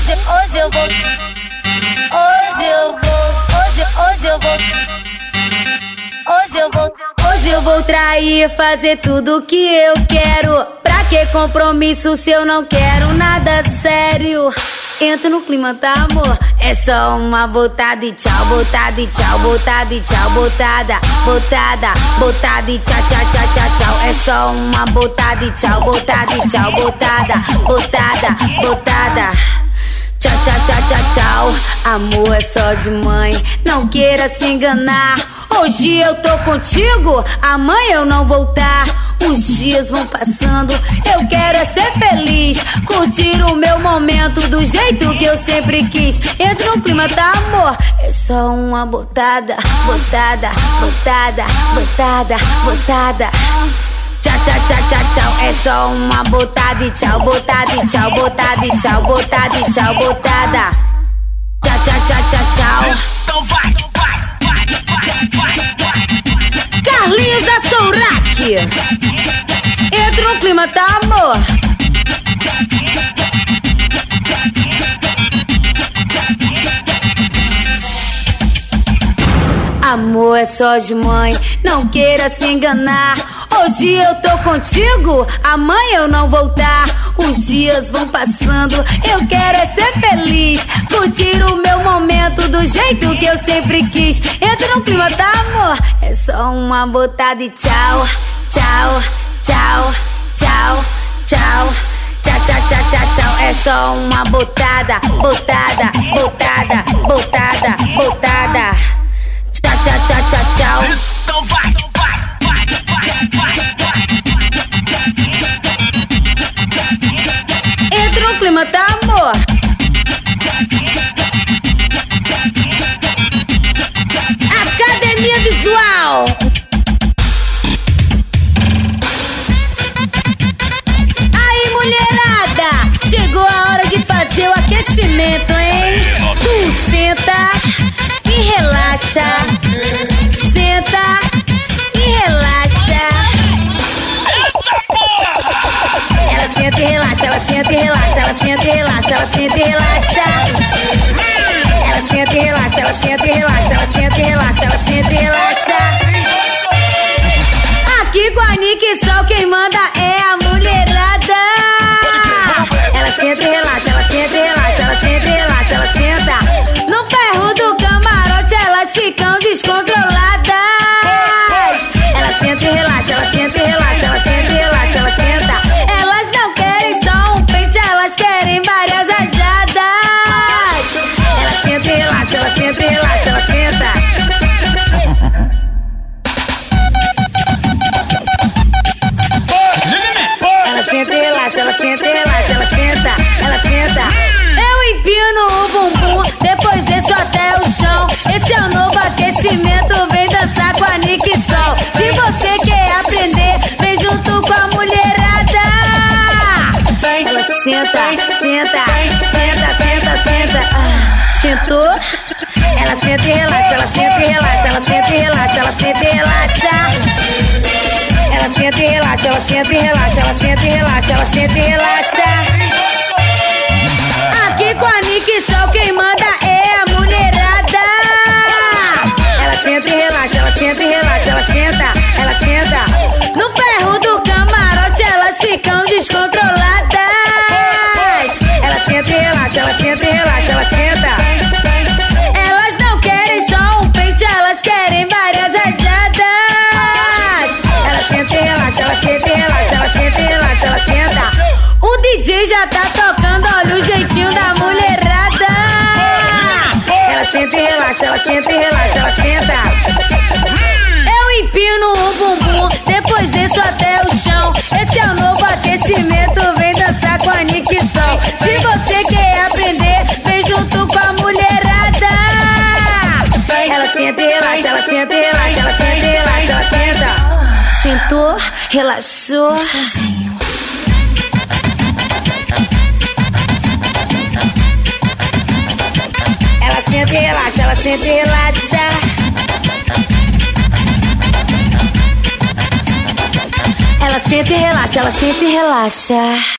Hoje eu vou trair, fazer tudo que eu quero. Pra que compromisso se eu não quero nada sério? Entro no clima, tá, amor? É só uma botada e tchau, botada e tchau, botada e tchau, botada, botada, botada e tchau, tchau, tchau, tchau, tchau. É só uma botada e tchau, botada e tchau, botada, botada, botada. Tchau, tchau, tchau, tchau, tchau. Amor é só de mãe, não queira se enganar. Hoje eu tô contigo, amanhã eu não vou tá. Os dias vão passando, eu quero é ser feliz. Curtir o meu momento do jeito que eu sempre quis. Entra no clima, tá, amor? É só uma botada, botada, botada, botada, botada. Tchau, tchau, tchau, tchau, tchau. É só uma botada e tchau, botada e tchau, botada e tchau, botada e tchau, botada. Tchau, tchau, tchau, tchau, tchau. Então vai, vai. Carlinhos da Sourac. Entra no clima, tá, amor? Amor é só de mãe, não queira se enganar. Hoje eu tô contigo, amanhã eu não vou tá. Os dias vão passando, eu quero é ser feliz. Curtir o meu momento do jeito que eu sempre quis. Entra no clima, tá, amor? É só uma botada e tchau, tchau, tchau, tchau, tchau. Tchau, tchau, tchau, tchau, tchau. É só uma botada, botada, botada, botada, botada. Tchau, tchau, tchau, tchau, tchau. Então vai, vai. Entra no clima, tá, amor? Academia Visual. Aí, mulherada, chegou a hora de fazer o aquecimento, hein? Tu senta e relaxa. Senta e relaxa. Ela senta e relaxa, ela senta e relaxa, ela senta e relaxa, ela senta e relaxa. Ela senta e relaxa, ela senta e relaxa, ela senta e relaxa, ela senta e relaxa. Aqui com a Nick Sol quem manda é a mulherada. Ela senta e relaxa, ela senta e relaxa, ela senta e relaxa, ela senta. No ferro do camarote elas ficam descontroladas. Ela senta e relaxa, ela senta e relaxa, ela senta e relaxa, ela senta. Elas não querem só um pente, elas querem várias rajadas. Ela senta e relaxa, ela senta e relaxa, ela senta. Ela senta e relaxa, ela senta e relaxa, ela senta, ela senta. Eu empino o bumbum, depois desço até o chão. Esse é o novo aquecimento, vem dançar com a Nick Sol. Se você quer aprender, vem junto com a mulherada. Ela senta, senta, senta, senta, senta. Sentou? Ela senta e relaxa, ela senta e relaxa, ela senta e relaxa, ela senta e relaxa. Ela senta e relaxa, ela senta e relaxa, ela senta e relaxa, ela senta e relaxa. Aqui com a Nick Sol quem manda é a mulherada. Ela senta e relaxa, ela senta e relaxa, ela senta, ela senta. No ferro do camarote elas ficam descontroladas. Ela senta e relaxa, ela senta e relaxa, ela senta. Elas não querem só um pente, elas querem várias rajadas. Ela senta e relaxa, ela senta e relaxa, ela senta e relaxa, ela senta. O DJ já tá tocando, olha o jeitinho da mulherada. Ela senta e relaxa, ela senta e relaxa, ela senta. Eu empino o bumbum, depois desço até o chão. Esse é o novo aquecimento, vem dançar com a Nick Sol. Se você quer aprender, vem junto com a mulherada. Ela senta e relaxa, ela senta e relaxa, ela senta e relaxa, ela senta. Sentou, relaxou. Ela senta e relaxa, ela senta e relaxa. Ela senta e relaxa, ela senta e relaxa.